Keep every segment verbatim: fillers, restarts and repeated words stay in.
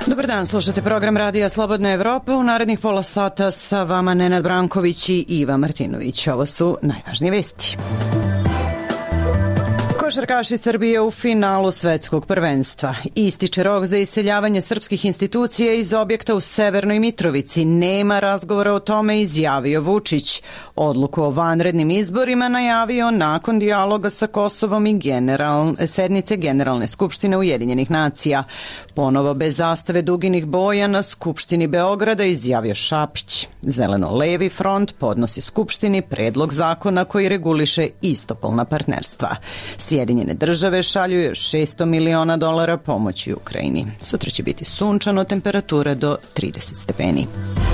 Dobar dan, slušate program Radija Slobodna Evropa. U narednih pola sata sa vama Nenad Branković i Iva Martinović. Ovo su najvažnije vesti. Košarkaši Srbije u finalu svetskog prvenstva. Ističe rok za iseljavanje srpskih institucija iz objekta u Severnoj Mitrovici. Nema razgovora o tome, izjavio Vučić. Odluku o vanrednim izborima najavio nakon dijaloga sa Kosovom i general, sednice Generalne skupštine Ujedinjenih nacija. Ponovo bez zastave duginih boja na Skupštini Beograda, izjavio Šapić. Zeleno-levi front podnosi Skupštini predlog zakona koji reguliše istopolna partnerstva. Sjedinjene države šalju još šesto miliona dolara pomoći Ukrajini. Sutra će biti sunčano, temperatura do trideset stepeni.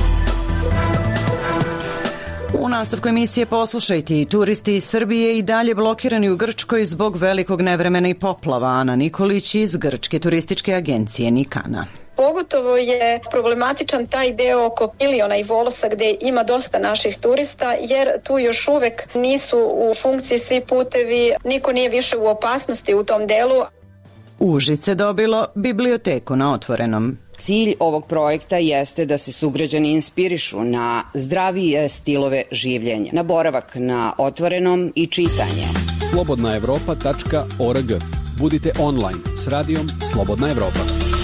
U nastavku emisije poslušajte, turisti iz Srbije i dalje blokirani u Grčkoj zbog velikog nevremena i poplava. Ana Nikolić iz Grčke turističke agencije Nikana. Pogotovo je problematičan taj deo oko Piliona i Volosa gde ima dosta naših turista, jer tu još uvek nisu u funkciji svi putevi, niko nije više u opasnosti u tom delu. Užice dobilo biblioteku na otvorenom. Cilj ovog projekta jeste da se sugrađani inspirišu na zdravije stilove življenja, na boravak na otvorenom i čitanje. slobodna evropa tačka org. Budite online s radijom Slobodna Evropa.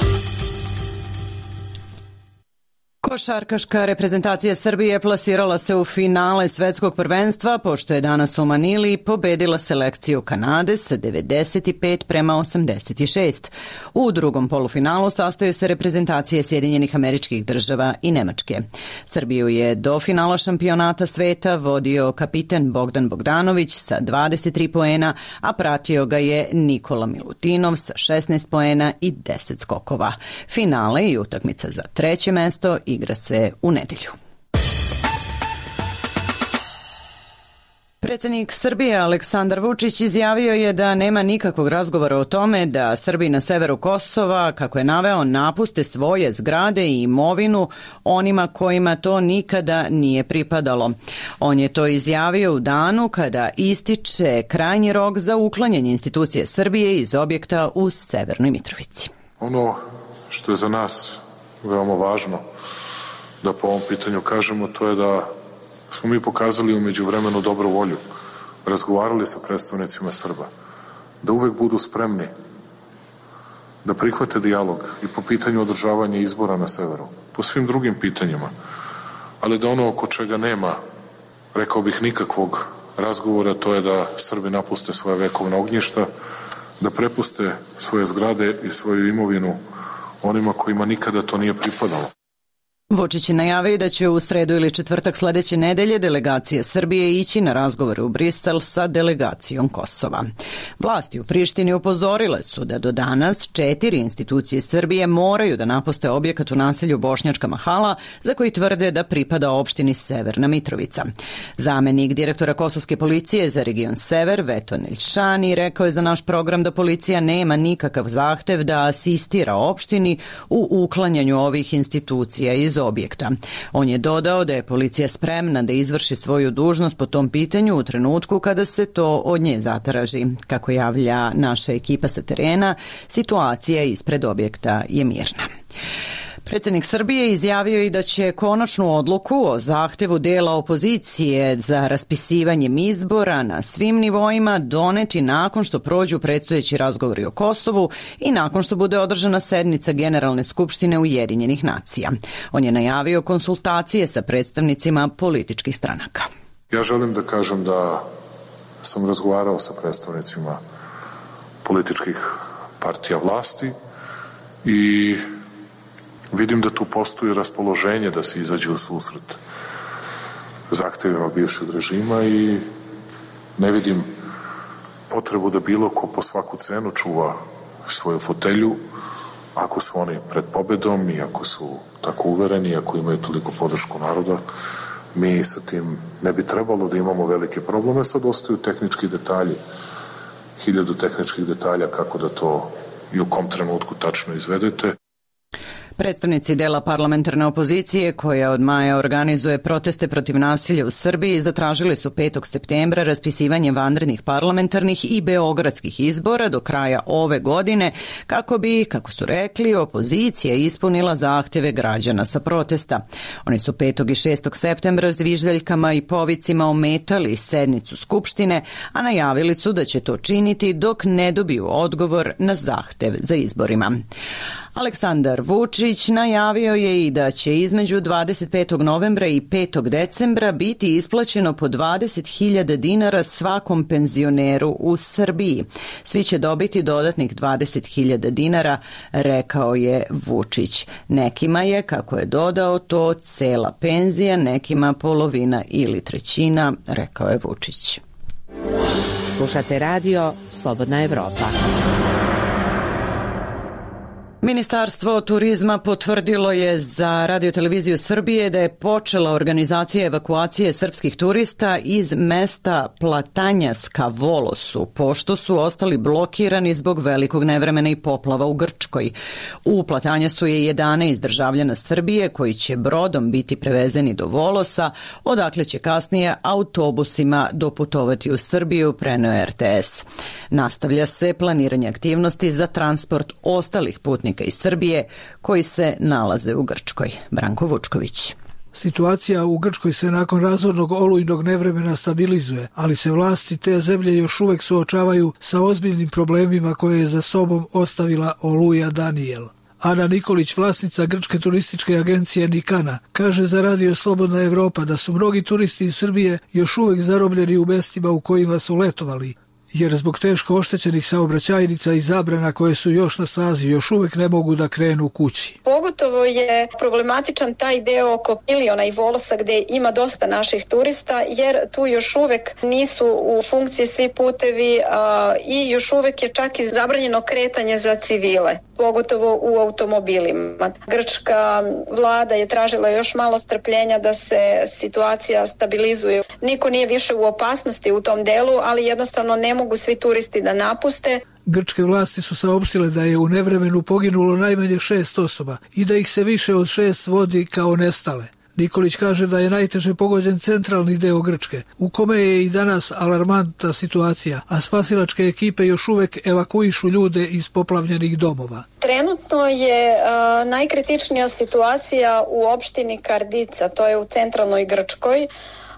Košarkaška reprezentacija Srbije plasirala se u finale svetskog prvenstva, pošto je danas u Manili pobedila selekciju Kanade sa devedeset pet prema osamdeset šest. U drugom polufinalu sastaju se reprezentacije Sjedinjenih Američkih Država i Nemačke. Srbiju je do finala šampionata sveta vodio kapiten Bogdan Bogdanović sa dvadeset tri poena, a pratio ga je Nikola Milutinov sa šesnaest poena i deset skokova. Finale i utakmica za treće mesto igra se u nedelju. Predsjednik Srbije Aleksandar Vučić izjavio je da nema nikakvog razgovora o tome da Srbi na severu Kosova, kako je naveo, napuste svoje zgrade i imovinu onima kojima to nikada nije pripadalo. On je to izjavio u danu kada ističe krajnji rok za uklanjanje institucije Srbije iz objekta u Severnoj Mitrovici. Ono što je za nas veoma važno da po ovom pitanju kažemo, to je da smo mi pokazali u međuvremenu dobru volju, razgovarali sa predstavnicima Srba, da uvek budu spremni da prihvate dijalog i po pitanju održavanja izbora na severu, po svim drugim pitanjima, ali da ono oko čega nema, rekao bih, nikakvog razgovora, to je da Srbi napuste svoje vekovna ognjišta, da prepuste svoje zgrade i svoju imovinu onima kojima nikada to nije pripadalo. Vučić je najavio da će u sredu ili četvrtak sledeće nedelje delegacija Srbije ići na razgovore u Brisel sa delegacijom Kosova. Vlasti u Prištini upozorile su da do danas četiri institucije Srbije moraju da napuste objekat u naselju Bošnjačka Mahala, za koji tvrde da pripada opštini Severna Mitrovica. Zamenik direktora Kosovske policije za region Sever, Veto Neljšani, rekao je za naš program da policija nema nikakav zahtev da asistira opštini u uklanjanju ovih institucija iz objekta. On je dodao da je policija spremna da izvrši svoju dužnost po tom pitanju u trenutku kada se to od nje zatraži. Kako javlja naša ekipa sa terena, situacija ispred objekta je mirna. Predsjednik Srbije izjavio i da će konačnu odluku o zahtevu dela opozicije za raspisivanjem izbora na svim nivoima doneti nakon što prođu predstojeći razgovori o Kosovu i nakon što bude održana sednica Generalne skupštine Ujedinjenih nacija. On je najavio konsultacije sa predstavnicima političkih stranaka. Ja želim da kažem da sam razgovarao sa predstavnicima političkih partija vlasti i vidim da tu postoji raspoloženje da se izađe u susret zahtevima bivšeg režima i ne vidim potrebu da bilo ko po svaku cenu čuva svoju fotelju ako su oni pred pobedom i ako su tako uvereni, ako imaju toliko podršku naroda. Mi sa tim ne bi trebalo da imamo velike probleme, sad ostaju tehnički detalji, hiljadu tehničkih detalja kako da to i u kom trenutku tačno izvedete. Predstavnici dela parlamentarne opozicije, koja od maja organizuje proteste protiv nasilja u Srbiji, zatražili su petog septembra raspisivanje vanrednih parlamentarnih i beogradskih izbora do kraja ove godine, kako bi, kako su rekli, opozicija ispunila zahteve građana sa protesta. Oni su petog i šestog septembra zviždaljkama i povicima ometali sednicu Skupštine, a najavili su da će to činiti dok ne dobiju odgovor na zahtev za izborima. Aleksandar Vučić najavio je i da će između dvadeset petog novembra i petog decembra biti isplaćeno po dvadeset hiljada dinara svakom penzioneru u Srbiji. Svi će dobiti dodatnih dvadeset hiljada dinara, rekao je Vučić. Nekima je, kako je dodao, to cela penzija, nekima polovina ili trećina, rekao je Vučić. Slušate radio Slobodna Evropa. Ministarstvo turizma potvrdilo je za Radio-televiziju Srbije da je počela organizacija evakuacije srpskih turista iz mesta Platanjaska Volosu, pošto su ostali blokirani zbog velikog nevremena i poplava u Grčkoj. U Platanjasu je jedanaest državljana Srbije koji će brodom biti prevezeni do Volosa, odakle će kasnije autobusima doputovati u Srbiju, preneo R T S. Nastavlja se planiranje aktivnosti za transport ostalih putnika iz Srbije koji se nalaze u Grčkoj. Branko Vučković. Situacija u Grčkoj se nakon razornog olujnog nevremena stabilizuje, ali se vlasti te zemlje još uvek suočavaju sa ozbiljnim problemima koje je za sobom ostavila oluja Daniel. Ana Nikolić, vlasnica grčke turističke agencije Nikana, kaže za Radio Slobodna Evropa da su mnogi turisti iz Srbije još uvek zarobljeni u mestima u kojima su letovali, jer zbog teško oštećenih saobraćajnica i zabrana koje su još na snazi još uvek ne mogu da krenu kući. Pogotovo je problematičan taj deo oko Iliona i Volosa gde ima dosta naših turista, jer tu još uvek nisu u funkciji svi putevi a, i još uvek je čak i zabranjeno kretanje za civile, pogotovo u automobilima. Grčka vlada je tražila još malo strpljenja da se situacija stabilizuje. Niko nije više u opasnosti u tom delu, ali jednostavno ne mogu svi turisti da napuste. Grčke vlasti su saopštile da je u nevremenu poginulo najmanje šest osoba i da ih se više od šest vodi kao nestale. Nikolić kaže da je najteže pogođen centralni deo Grčke, u kome je i danas alarmantna situacija, a spasilačke ekipe još uvek evakuišu ljude iz poplavljenih domova. Trenutno je a, najkritičnija situacija u opštini Kardica, to je u centralnoj Grčkoj.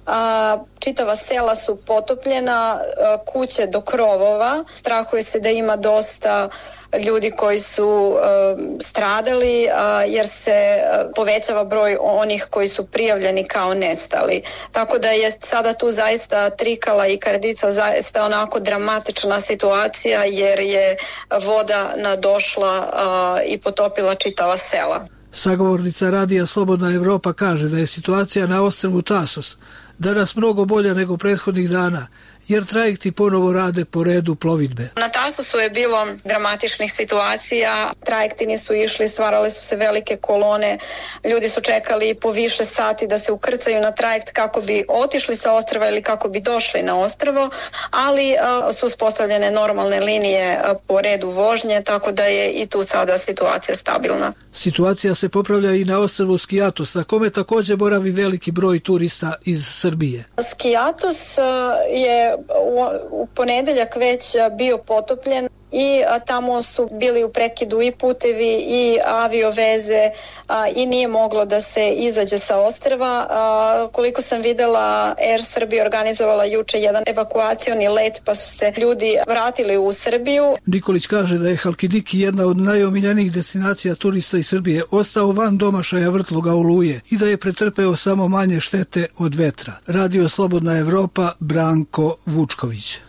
A, čitava sela su potopljena, a, kuće do krovova. Strahuje se da ima dosta ljudi koji su a, stradali a, jer se a, povećava broj onih koji su prijavljeni kao nestali. Tako da je sada tu zaista Trikala i Kardica zaista onako dramatična situacija jer je voda nadošla a, i potopila čitava sela. Sagovornica Radija Slobodna Evropa kaže da je situacija na ostrvu Tasos danas mnogo bolja nego prethodnih dana, jer trajekti ponovo rade po redu plovidbe. Na Tasosu je bilo dramatičnih situacija, trajekti nisu išli, stvarale su se velike kolone, ljudi su čekali po više sati da se ukrcaju na trajekt kako bi otišli sa ostrva ili kako bi došli na ostrvo, ali a, su uspostavljene normalne linije a, po redu vožnje, tako da je i tu sada situacija stabilna. Situacija se popravlja i na ostrvu Skiatos, na kome takođe boravi veliki broj turista iz Srbije. Skiatos a, je u, u ponedeljak već bio potopljen i a, tamo su bili u prekidu i putevi i avioveze a, i nije moglo da se izađe sa ostrva. A, koliko sam videla, Air Srbija organizovala juče jedan evakuacioni let pa su se ljudi vratili u Srbiju. Nikolić kaže da je Halkidiki jedna od najomiljenijih destinacija turista iz Srbije ostao van domašaja vrtloga oluje i da je pretrpeo samo manje štete od vetra. Radio Slobodna Evropa, Branko Vučković.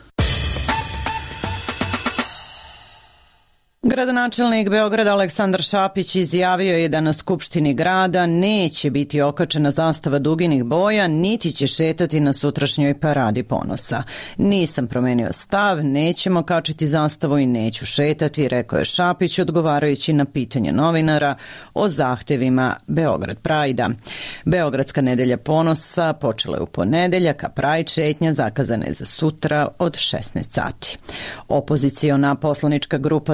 Gradonačelnik Beograda Aleksandar Šapić izjavio je da na Skupštini grada neće biti okačena zastava duginih boja, niti će šetati na sutrašnjoj paradi ponosa. Nisam promenio stav, nećemo kačiti zastavu i neću šetati, rekao je Šapić odgovarajući na pitanje novinara o zahtevima Beograd Prajda. Beogradska nedelja ponosa počela je u ponedeljak, a Prajd šetnja zakazana je za sutra od šesnaest sati. Opoziciona poslanička grupa Zeleno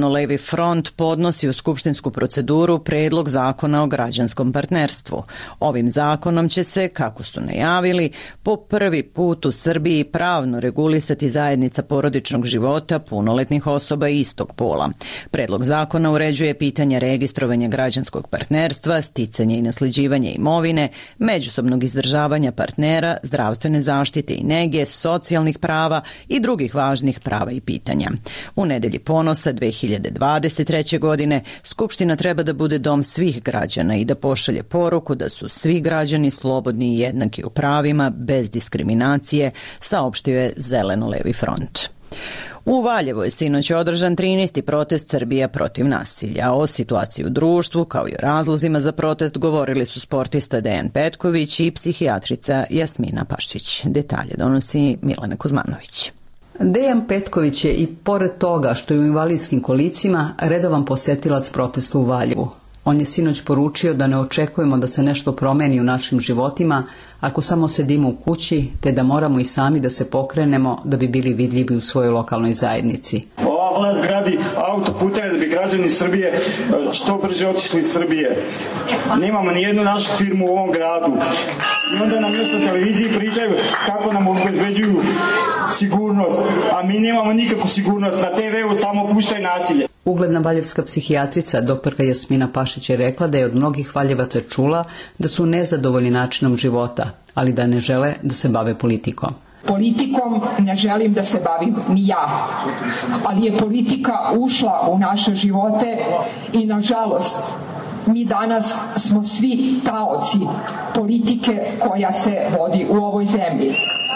Zeleno-levi front podnosi u skupštinsku proceduru predlog zakona o građanskom partnerstvu. Ovim zakonom će se, kako su najavili, po prvi put u Srbiji pravno regulisati zajednica porodičnog života punoletnih osoba istog pola. Predlog zakona uređuje pitanja registrovanja građanskog partnerstva, sticanja i nasleđivanja imovine, međusobnog izdržavanja partnera, zdravstvene zaštite i nege, socijalnih prava i drugih važnih prava i pitanja. U nedelji ponosa dve hiljade dvadeset treće. godine Skupština treba da bude dom svih građana i da pošalje poruku da su svi građani slobodni i jednaki u pravima, bez diskriminacije, saopštio je Zeleno-levi front. U Valjevu je sinoć održan trinaesti protest Srbija protiv nasilja. O situaciji u društvu, kao i o razlozima za protest, govorili su sportista Dejan Petković i psihijatrica Jasmina Pašić. Detalje donosi Milena Kuzmanović. Dejan Petković je i pored toga što je u invalidskim kolicima redovan posetilac protesta u Valjevu. On je sinoć poručio da ne očekujemo da se nešto promeni u našim životima ako samo sedimo u kući, te da moramo i sami da se pokrenemo da bi bili vidljivi u svojoj lokalnoj zajednici. Ova vlast gradi autoputeve da bi građani Srbije što brže otišli iz Srbije. Nemamo ni jednu našu firmu u ovom gradu. I onda nam još na televiziji pričaju kako nam obezbeđuju sigurnost, a mi nemamo nikakvu sigurnost. Na te ve u samo puštaj nasilje. Ugledna valjevska psihijatrica doktorka Jasmina Pašić je rekla da je od mnogih Valjevaca čula da su nezadovoljni načinom života, ali da ne žele da se bave politikom. Politikom ne želim da se bavim ni ja, ali je politika ušla u naše živote i nažalost mi danas smo svi taoci politike koja se vodi u ovoj zemlji.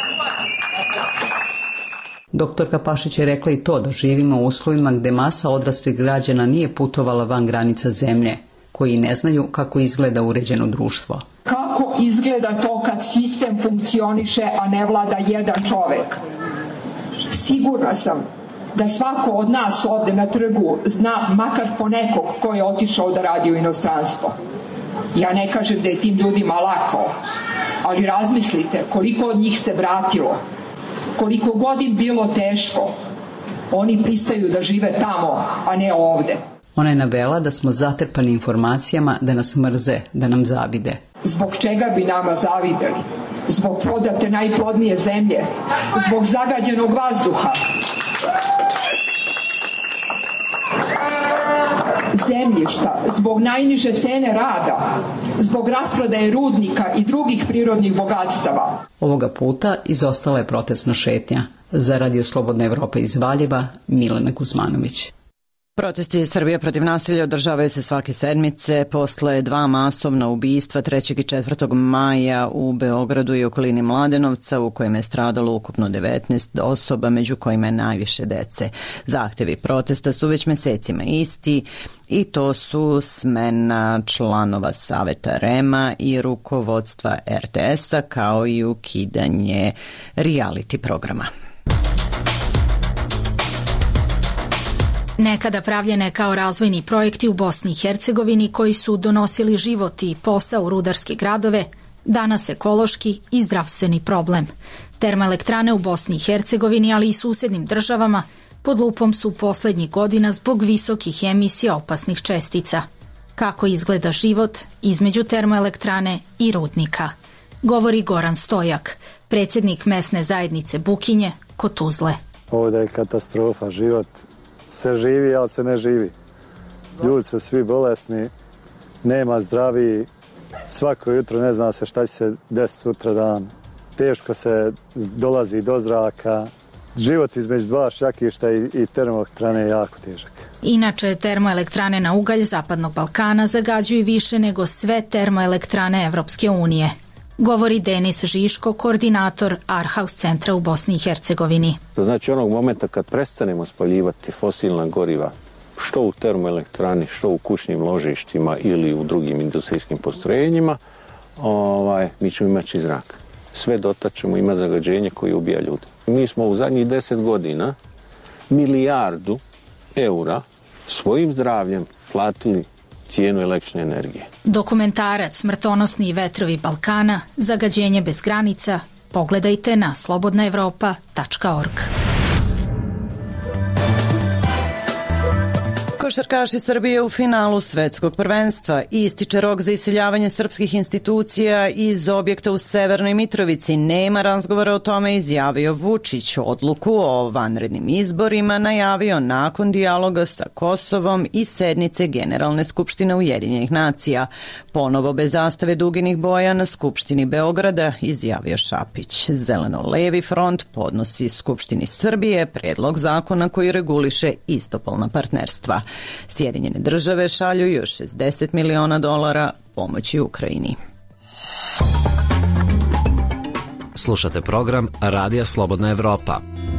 Doktorka Pašić je rekla i to da živimo u uslovima gde masa odraslih građana nije putovala van granica zemlje, koji ne znaju kako izgleda uređeno društvo. Kako izgleda to kad sistem funkcioniše, a ne vlada jedan čovek? Sigurna sam da svako od nas ovde na trgu zna makar po nekog ko je otišao da radi u inostranstvo. Ja ne kažem da je tim ljudima lako, ali razmislite koliko od njih se vratilo. Koliko god im bilo teško, oni pristaju da žive tamo, a ne ovde. Ona je navela da smo zatrpani informacijama, da nas mrze, da nam zavide. Zbog čega bi nama zavideli? Zbog prodate najplodnije zemlje? Zbog zagađenog vazduha? Zemljišta, zbog najniže cene rada, zbog rasprodaje rudnika i drugih prirodnih bogatstava. Ovoga puta izostala je protestna šetnja. Za Radio Slobodna Evropa iz Valjeva, Milena Kuzmanović. Protesti Srbije protiv nasilja održavaju se svake sedmice posle dva masovna ubistva trećeg i četvrtog maja u Beogradu i okolini Mladenovca, u kojima je stradalo ukupno devetnaest osoba, među kojima je najviše dece. Zahtevi protesta su već mesecima isti i to su smena članova Saveta R E M-a i rukovodstva R T S-a, kao i ukidanje reality programa. Nekada pravljene kao razvojni projekti u Bosni i Hercegovini koji su donosili život i posao u rudarske gradove, danas ekološki i zdravstveni problem. Termoelektrane u Bosni i Hercegovini, ali i susednim državama, pod lupom su poslednjih godina zbog visokih emisija opasnih čestica. Kako izgleda život između termoelektrane i rudnika, govori Goran Stojak, predsjednik mesne zajednice Bukinje kod Tuzle. Ovdje je katastrofa, život se živi, ali se ne živi. Ljudi su svi bolesni, nema zdravi, svako jutro ne zna se šta će se desiti sutra dan. Teško se dolazi do zraka. Život između dva šljakišta i, i termoelektrane je jako težak. Inače, termoelektrane na ugalj Zapadnog Balkana zagađuju više nego sve termoelektrane Evropske unije, govori Denis Žiško, koordinator Arhaus centra u Bosni i Hercegovini. To znači onog momenta kad prestanemo spaljivati fosilna goriva, što u termoelektrani, što u kućnim ložištima ili u drugim industrijskim postrojenjima, ovaj, mi ćemo imati zrak. Sve dotačemo, ima zagađenje koje ubija ljude. Mi smo u zadnjih deset godina milijardu eura svojim zdravljem platili cijenu električne energije. Dokumentarac Smrtonosni vetrovi Balkana, zagađenje bez granica, pogledajte na slobodna evropa tačka org. Košarkaši Srbije u finalu svetskog prvenstva. Ističe rok za iseljavanje srpskih institucija iz objekta u Severnoj Mitrovici. Nema razgovora o tome, izjavio Vučić. Odluku o vanrednim izborima najavio nakon dijaloga sa Kosovom i sednice Generalne skupštine Ujedinjenih nacija. Ponovo bez zastave duginih boja na Skupštini Beograda, izjavio Šapić. Zeleno-levi front podnosi Skupštini Srbije predlog zakona koji reguliše istopolna partnerstva. Sjedinjene države šalju još šezdeset miliona dolara pomoći Ukrajini. Slušate program Radija Slobodna Evropa.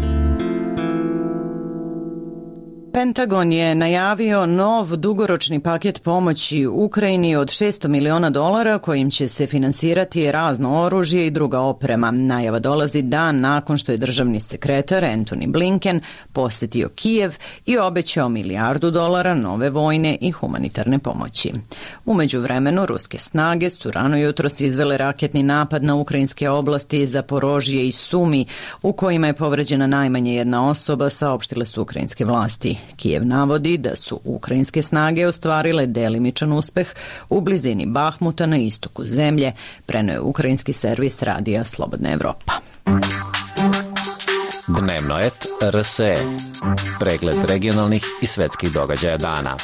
Pentagon je najavio nov dugoročni paket pomoći Ukrajini od šesto miliona dolara kojim će se finansirati razno oružje i druga oprema. Najava dolazi dan nakon što je državni sekretar Antony Blinken posetio Kijev i obećao milijardu dolara nove vojne i humanitarne pomoći. U međuvremenu, ruske snage su rano jutros izvele raketni napad na ukrajinske oblasti Zaporožje i Sumi, u kojima je povređena najmanje jedna osoba, saopštile su ukrajinske vlasti. Kijev navodi da su ukrajinske snage ostvarile delimičan uspeh u blizini Bahmuta na istoku zemlje, preneo je ukrajinski servis Radija Slobodna Evropa. Dnevno et R S E. Pregled regionalnih i svetskih događaja dana.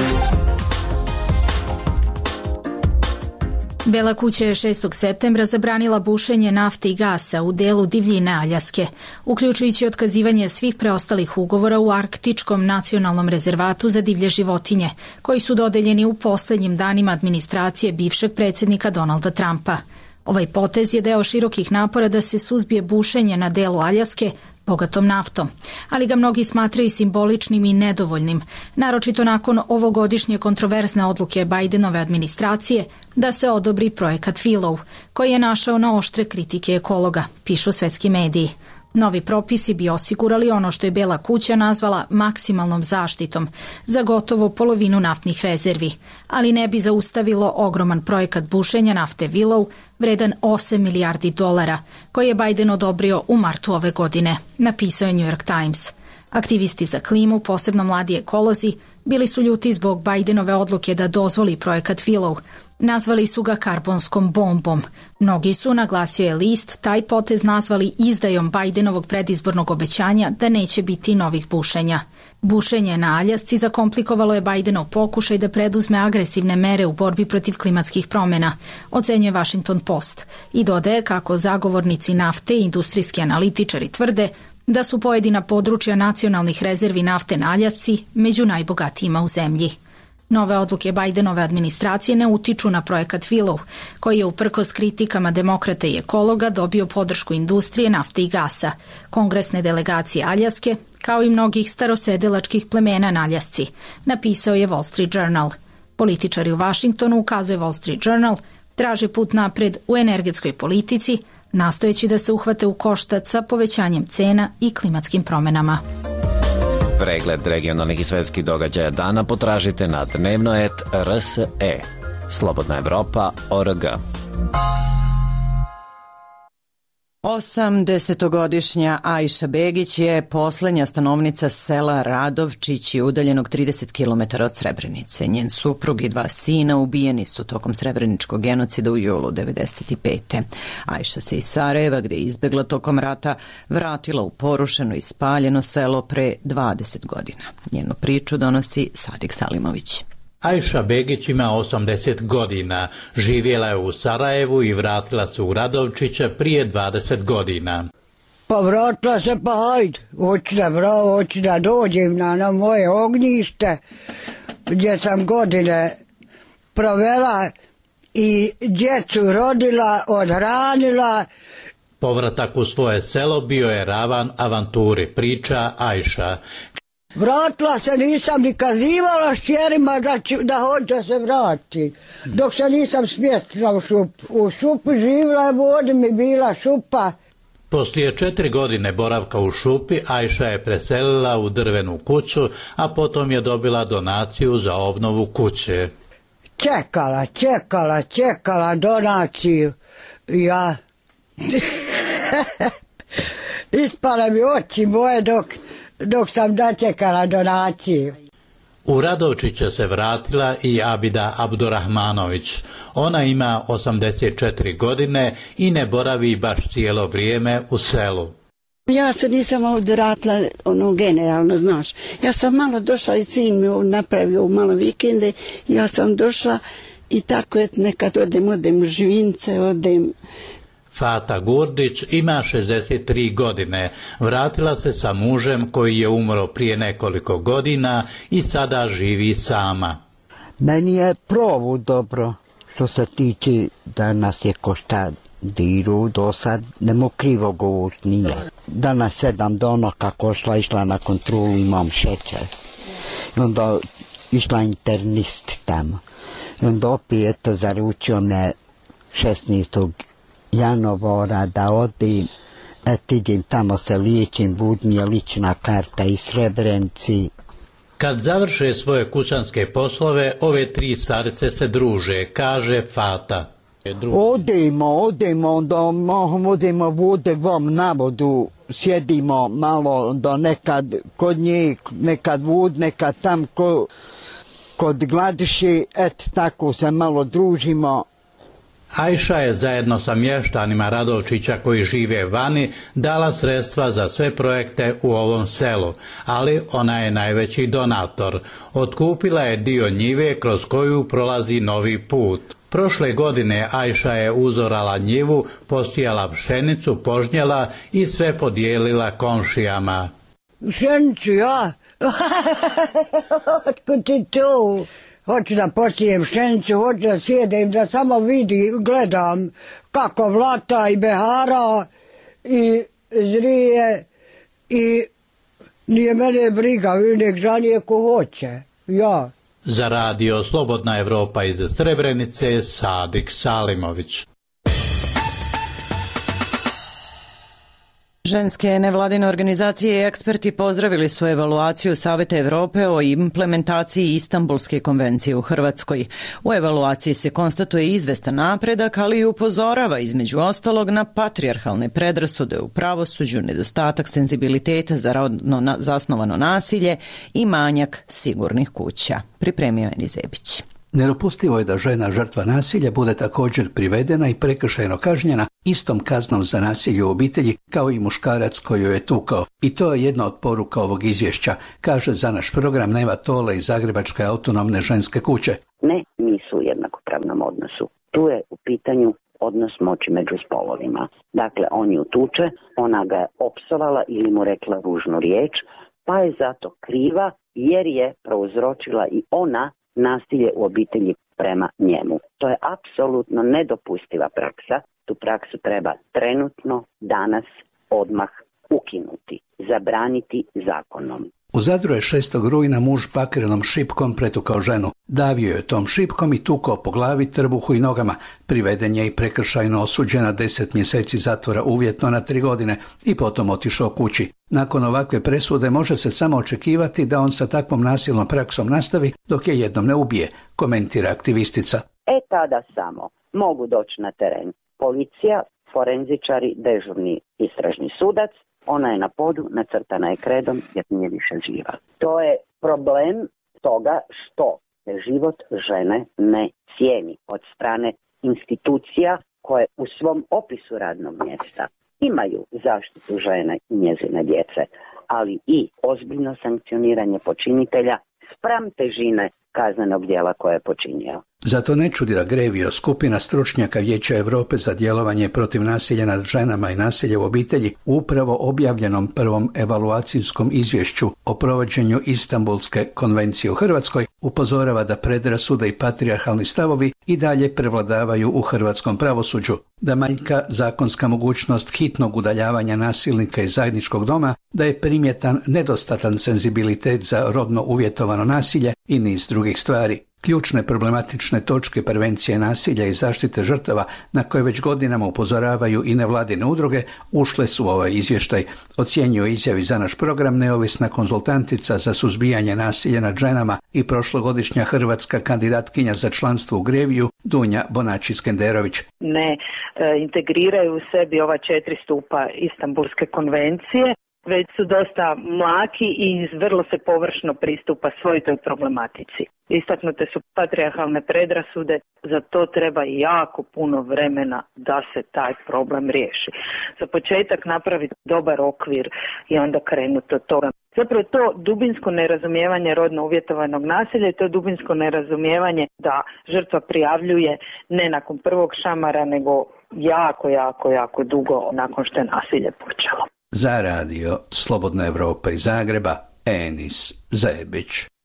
Bela kuća je šestog septembra zabranila bušenje nafte i gasa u delu divljine Aljaske, uključujući otkazivanje svih preostalih ugovora u Arktičkom nacionalnom rezervatu za divlje životinje, koji su dodeljeni u poslednjim danima administracije bivšeg predsjednika Donalda Trumpa. Ovaj potez je deo širokih napora da se suzbije bušenje na delu Aljaske, bogatom naftom, ali ga mnogi smatraju simboličnim i nedovoljnim, naročito nakon ovogodišnje kontroverzne odluke Bidenove administracije da se odobri projekat Willow, koji je našao na oštre kritike ekologa, pišu svetski mediji. Novi propisi bi osigurali ono što je Bela kuća nazvala maksimalnom zaštitom za gotovo polovinu naftnih rezervi, ali ne bi zaustavilo ogroman projekat bušenja nafte Willow vredan osam milijardi dolara, koji je Biden odobrio u martu ove godine, napisao je New York Times. Aktivisti za klimu, posebno mladi ekolozi, bili su ljuti zbog Bidenove odluke da dozvoli projekat Willow. Nazvali su ga karbonskom bombom. Mnogi su, naglasio je list, taj potez nazvali izdajom Bidenovog predizbornog obećanja da neće biti novih bušenja. Bušenje na Aljasci zakomplikovalo je Bidenov pokušaj da preduzme agresivne mere u borbi protiv klimatskih promjena, ocenjuje Washington Post, i dodaje kako zagovornici nafte i industrijski analitičari tvrde da su pojedina područja nacionalnih rezervi nafte na Aljasci među najbogatijima u zemlji. Nove odluke Bidenove administracije ne utiču na projekat Willow, koji je uprkos kritikama demokrata i ekologa dobio podršku industrije nafte i gasa, kongresne delegacije Aljaske, kao i mnogih starosedelačkih plemena na Aljasci, napisao je Wall Street Journal. Političari u Washingtonu, ukazuje Wall Street Journal, traže put napred u energetskoj politici, nastojeći da se uhvate u koštac sa povećanjem cena i klimatskim promenama. Pregled regionalnih i svetskih događaja dana potražite na dnevno et R S E. Slobodna Evropa, O R G. osamdesetogodišnja Ajša Begić je poslednja stanovnica sela Radovčići, udaljenog trideset kilometara od Srebrenice. Njen suprug i dva sina ubijeni su tokom srebreničkog genocida u julu devedeset pete. Ajša se iz Sarajeva, gde je izbegla tokom rata, vratila u porušeno i spaljeno selo pre dvadeset godina. Njenu priču donosi Sadik Salimović. Ajša Begić ima osamdeset godina, živjela je u Sarajevu i vratila se u Radovčiće prije dvadeset godina. Pa vratila se, pa hajde, hoću da, hoću da dođem na, na moje ognjište, gdje sam godine provela i djecu rodila, odhranila. Povratak u svoje selo bio je ravan avanturi, priča Ajša. Vratila se, nisam ni kazivala šćerima da, ću, da hoće se vrati, dok se nisam smjestila u šupu. U šupi živjela je, vodi mi bila šupa. Poslije četiri godine boravka u šupi, Ajša je preselila u drvenu kuću, a potom je dobila donaciju za obnovu kuće. Čekala, čekala, čekala donaciju. Ja... Ispale mi oči moje dok... dok sam dočekala donaciju. U Radovčiće se vratila i Abida Abdurahmanović. Ona ima osamdeset četiri godine i ne boravi baš cijelo vrijeme u selu. Ja se nisam ovdje vratila, ono, generalno, znaš. Ja sam malo došla i sin mi napravio malo vikende, ja sam došla i tako je, nekad odem, odem u Živince, odem. Fata Gurdić ima šezdeset tri godine. Vratila se sa mužem koji je umro prije nekoliko godina i sada živi sama. Meni je provu dobro što se tiče da nas je ko šta diru do sad, nemo krivo govorit nije. Danas sedam dana kako šla išla na kontrolu, imam šećer. I onda išla internist tamo. I onda opet eto zaručio me šesnaestog januara da odim, et idem tamo se liječim, bud mi je lična karta iz Srebrenci. Kad završe svoje kućanske poslove, ove tri starice se druže, kaže Fata. Odemo, odemo, onda odemo vode vam na vodu, sjedimo malo, onda nekad kod njih, nekad vod, nekad tam ko, kod Gladiši, et tako se malo družimo. Ajša je zajedno sa mještanima Radovčića koji žive vani dala sredstva za sve projekte u ovom selu, ali ona je najveći donator. Otkupila je dio njive kroz koju prolazi novi put. Prošle godine Ajša je uzorala njivu, posijala pšenicu, požnjela i sve podijelila komšijama. Pšenicu, ja? Otkud ti to? Hoću da posijem pšenicu, hoću da sjedem, da samo vidi, gledam kako vlata i behara i zrije i nije mene briga, nek žalije ko hoće, ja. Za radio Slobodna Evropa iz Srebrenice, Sadik Salimović. Ženske nevladine organizacije i eksperti pozdravili su evaluaciju Saveta Evrope o implementaciji Istanbulske konvencije u Hrvatskoj. U evaluaciji se konstatuje izvestan napredak, ali i upozorava između ostalog na patrijarhalne predrasude u pravosuđu, nedostatak senzibiliteta za rodno zasnovano nasilje i manjak sigurnih kuća. Pripremio je Nizebić. Nedopustivo je da žena žrtva nasilja bude također privedena i prekršajno kažnjena istom kaznom za nasilje u obitelji kao i muškarac koji joj je tukao. I to je jedna od poruka ovog izvješća, kaže za naš program Neva Tole iz Zagrebačke autonomne ženske kuće. Ne, nisu u jednakopravnom odnosu. Tu je u pitanju odnos moći među spolovima. Dakle, on ju tuče, ona ga je opsovala ili mu rekla ružnu riječ, pa je zato kriva jer je prouzročila i ona nasilje u obitelji prema njemu. To je apsolutno nedopustiva praksa. Tu praksu treba trenutno, danas, odmah ukinuti, zabraniti zakonom. U Zadru je šestog rujna muž bakrenom šipkom pretukao ženu. Davio je tom šipkom i tukao po glavi, trbuhu i nogama. Priveden je i prekršajno osuđen na deset mjeseci zatvora uvjetno na tri godine i potom otišao kući. Nakon ovakve presude može se samo očekivati da on sa takvom nasilnom praksom nastavi dok je jednom ne ubije, komentira aktivistica. E tada samo mogu doći na teren policija, forenzičari, dežurni istražni sudac. Ona je na podu, nacrtana je kredom jer nije više živa. To je problem toga što se život žene ne cijeni od strane institucija koje u svom opisu radnog mjesta imaju zaštitu žene i njezine djece, ali i ozbiljno sankcioniranje počinitelja spram težine kaznenog djela koje je počinio. Zato ne čudi da Grevio, skupina stručnjaka Vijeća Europe za djelovanje protiv nasilja nad ženama i nasilja u obitelji, upravo objavljenom prvom evaluacijskom izvješću o provođenju Istanbulske konvencije u Hrvatskoj, upozorava da predrasude i patrijarhalni stavovi i dalje prevladavaju u hrvatskom pravosuđu, da manjka zakonska mogućnost hitnog udaljavanja nasilnika iz zajedničkog doma, da je primjetan nedostatan senzibilitet za rodno uvjetovano nasilje i niz drugih stvari. Ključne problematične točke prevencije nasilja i zaštite žrtava na koje već godinama upozoravaju i nevladine udruge ušle su u ovaj izvještaj, ocjenjuje izjavi za naš program neovisna konzultantica za suzbijanje nasilja nad ženama i prošlogodišnja hrvatska kandidatkinja za članstvo u Greviju Dunja Bonači-Skenderović. Ne e, integriraju u sebi ova četiri stupa Istanbulske konvencije. već su dosta mlaki i vrlo se površno pristupa svoj toj problematici. Istaknute su patrijarhalne predrasude, za to treba jako puno vremena da se taj problem riješi. Za početak napraviti dobar okvir i onda krenuti od toga. Zapravo to dubinsko nerazumijevanje rodno uvjetovanog nasilja i to dubinsko nerazumijevanje da žrtva prijavljuje ne nakon prvog šamara, nego jako, jako, jako dugo nakon što je nasilje počelo. Za radio Slobodna Evropa iz Zagreba, Enis Zebić.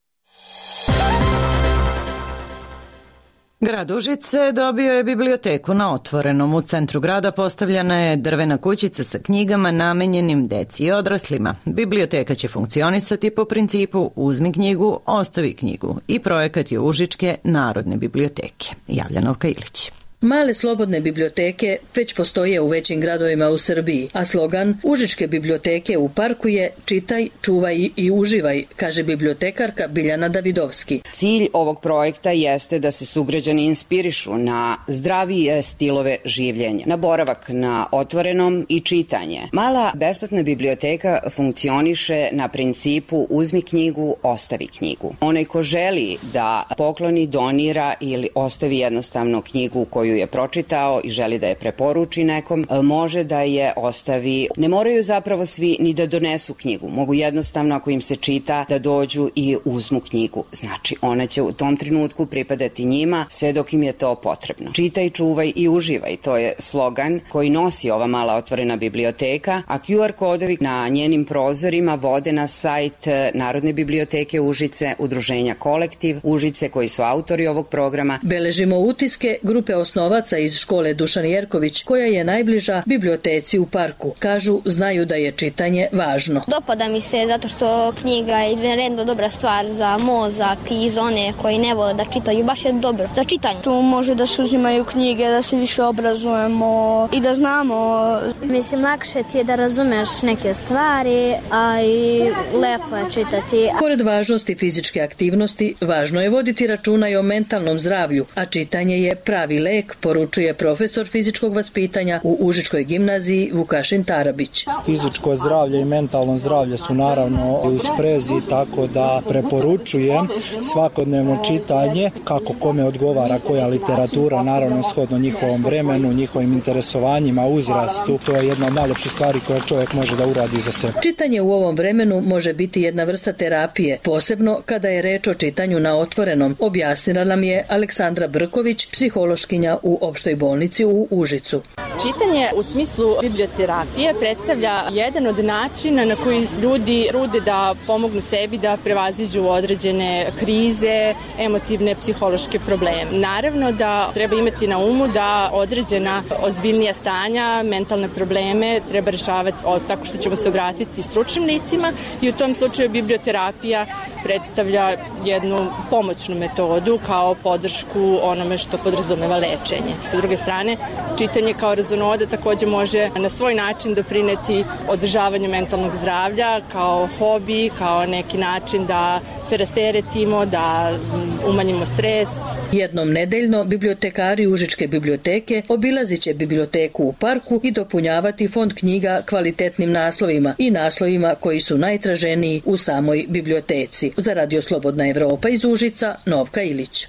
Grad Užice dobio je biblioteku na Otvorenom. U centru grada postavljena je drvena kućica sa knjigama namenjenim deci i odraslima. Biblioteka će funkcionisati po principu uzmi knjigu, ostavi knjigu i projekat je Užičke narodne biblioteke. Javlja Novka Ilić. Male slobodne biblioteke već postoje u većim gradovima u Srbiji, a slogan Užičke biblioteke u parku je čitaj, čuvaj i uživaj, kaže bibliotekarka Biljana Davidovski. Cilj ovog projekta jeste da se sugrađani inspirišu na zdravije stilove življenja, na boravak na otvorenom i čitanje. Mala besplatna biblioteka funkcioniše na principu uzmi knjigu, ostavi knjigu. Onaj ko želi da pokloni, donira ili ostavi jednostavno knjigu koju je pročitao i želi da je preporuči nekom, može da je ostavi. Ne moraju zapravo svi ni da donesu knjigu. Mogu jednostavno, ako im se čita, da dođu i uzmu knjigu. Znači, ona će u tom trenutku pripadati njima sve dok im je to potrebno. Čitaj, čuvaj i uživaj. To je slogan koji nosi ova mala otvorena biblioteka, a Q R kodovi na njenim prozorima vode na sajt Narodne biblioteke Užice, udruženja Kolektiv Užice, koji su autori ovog programa. Beležimo utiske grupe osnovaca iz škole Dušan Jerković, koja je najbliža biblioteci u parku. Kažu, znaju da je čitanje važno. Dopada mi se zato što knjiga je izvanredno dobra stvar za mozak i za one koji ne vole da čitaju. Baš je dobro za čitanje. Tu može da se uzimaju knjige, da se više obrazujemo i da znamo. Mislim, lakše ti je da razumeš neke stvari, a i lepo je čitati. Pored važnosti fizičke aktivnosti, važno je voditi računa i o mentalnom zdravlju, a čitanje je pravi lek, poručuje profesor fizičkog vaspitanja u Užičkoj gimnaziji Vukašin Tarabić. Fizičko zdravlje i mentalno zdravlje su naravno u sprezi, tako da preporučujem svakodnevno čitanje, kako kome odgovara koja literatura, naravno shodno njihovom vremenu, njihovim interesovanjima, uzrastu. To je jedna od najlepših stvari koje čovjek može da uradi za sebe. Čitanje u ovom vremenu može biti jedna vrsta terapije, posebno kada je reč o čitanju na otvorenom, objasnila nam je Aleksandra Brković, psihološkinja u opštoj bolnici u Užicu. Čitanje u smislu biblioterapije predstavlja jedan od načina na koji ljudi trude da pomognu sebi da prevaziđu određene krize, emotivne, psihološke probleme. Naravno da treba imati na umu da određena ozbiljnija stanja, mentalne probleme treba rešavati tako što ćemo se obratiti stručnim licima i u tom slučaju biblioterapija predstavlja jednu pomoćnu metodu kao podršku onome što podrazumeva lečenje. Sa druge strane, čitanje kao razonoda takođe može na svoj način doprineti održavanju mentalnog zdravlja kao hobi, kao neki način da se rasteretimo, da umanjimo stres. Jednom nedeljno bibliotekari Užičke biblioteke obilazit će biblioteku u parku i dopunjavati fond knjiga kvalitetnim naslovima i naslovima koji su najtraženiji u samoj biblioteci. Za Radio Slobodna Evropa iz Užica, Novka Ilić.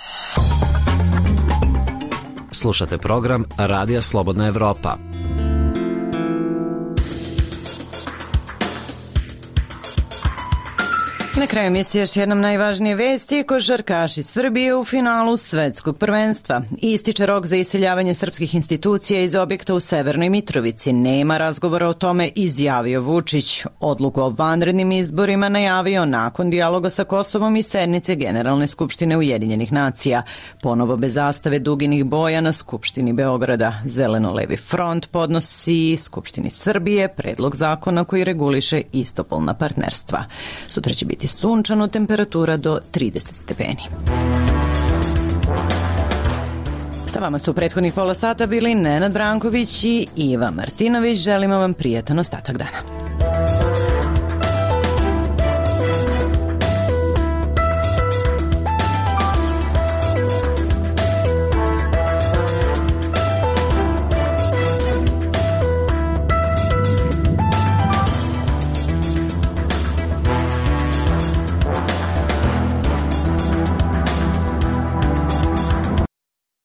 Slušate program Radija Slobodna Evropa. Na kraju emisije još jednom najvažnije vesti. Košarkaši Srbije u finalu svetskog prvenstva. Ističe rok za iseljavanje srpskih institucija iz objekta u Severnoj Mitrovici. Nema razgovora o tome, izjavio Vučić. Odluku o vanrednim izborima najavio nakon dijaloga sa Kosovom i sednice Generalne skupštine Ujedinjenih nacija. Ponovo bez zastave duginih boja na Skupštini Beograda. Zeleno-levi front podnosi Skupštini Srbije predlog zakona koji reguliše istopolna partnerstva. Sutra će biti sunčano, temperatura do trideset stepeni. Sa vama su u prethodnih pola sata bili Nenad Branković i Iva Martinović. Želimo vam prijatan ostatak dana.